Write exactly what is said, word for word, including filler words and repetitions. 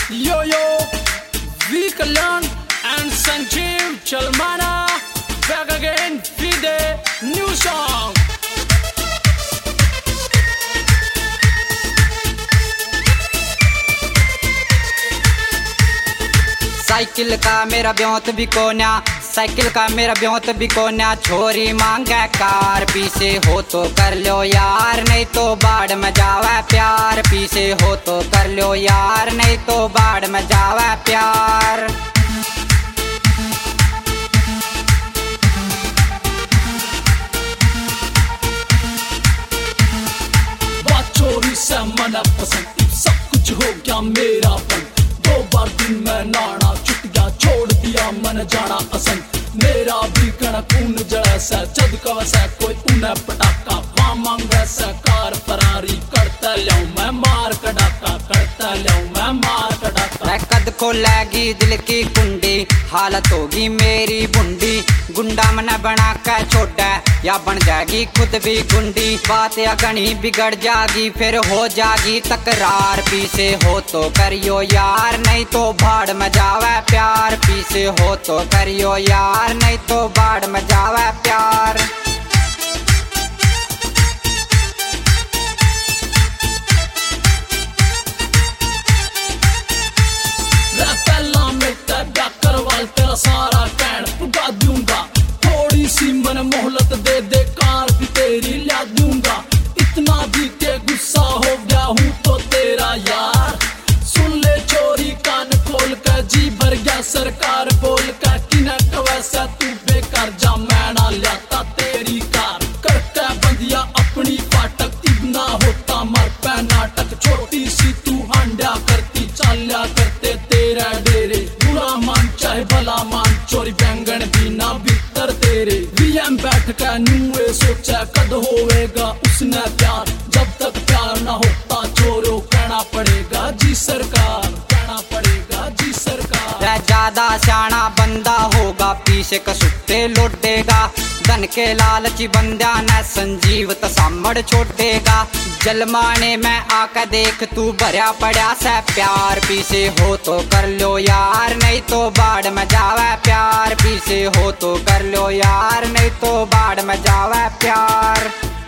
Yo yo, V Kalyan and Sanjeev Chalmana back again with a new song. Cycle का मेरा ब्योत भी कोन्या, cycle का मेरा ब्योत भी कोन्या। छोरी मांगे कार, पीछे हो तो कर लो यार, नहीं तो बाढ़ में जावे प्यार। पीछे हो तो कर लो यार, नहीं तो बाढ़ में जावे प्यार। बात चोरी से मन पसंद, सब कुछ हो गया मेरा बंद। दो बार दिन में नाना छुट गया, छोड़ दिया मन जाना पसंद। मेरा भी कण खून जैसा जद का वैसा कोई उन्हें पटाखा। वहाँ मांगे से कार फरारी करता लियाऊं मैं मार कड़ाका, करता लियाऊं मैं मार कड़ाका। कद को लगी दिल की कुंडी, हालत होगी मेरी बुंडी। गुंडा मन बना के छोड़ा या बन जाएगी खुद भी गुंडी। बात या गणी बिगड़ जागी, फिर हो जागी तकरार। पीछे हो तो करियो यार, नहीं तो भाड़ में जावे प्यार। पीछे हो तो करियो यार, नहीं तो बाढ़ में जावे प्यार। तेरा सारा कहन पुगा दूंगा, थोड़ी सी मन मोहलत दे दे, कार भी तेरी ला दूंगा। इतना भी के गुस्सा हो गया हूँ तो तेरा यार। सुन ले चोरी कान खोल कर, जी भर गया सरकार बोल कर। किनक वैसा तू बेकार जा, मैं ना लाता तेरी कार। करता बंदिया अपनी फाटक, इतना होता मर पै नाटक। छोटी सी तू हांडा करती, चाल्या करते तेरा डेरे। बुरा मान चाहे भला मान, चोरी बैंगन भी ना भीतर तेरे। वीएम बैठ कर नुए सोचा कद होवेगा उसने प्यार। जब तक प्यार ना होता चोरों कहना पड़ेगा जी सरकार, कहना पड़ेगा जी सरकार। ज्यादा सियाना बंदा होगा, पीछे कसुत्ते लौटेगा। धन के लालची बंदा न संजीव तो सामड़ छोटेगा। जलमाने में आकर देख तू भरा पड़ा से प्यार। पीछे हो तो कर लो यार, नहीं तो बाढ़ में जावे प्यार। पीछे हो तो कर लो यार, नहीं तो बाढ़ में जावे प्यार।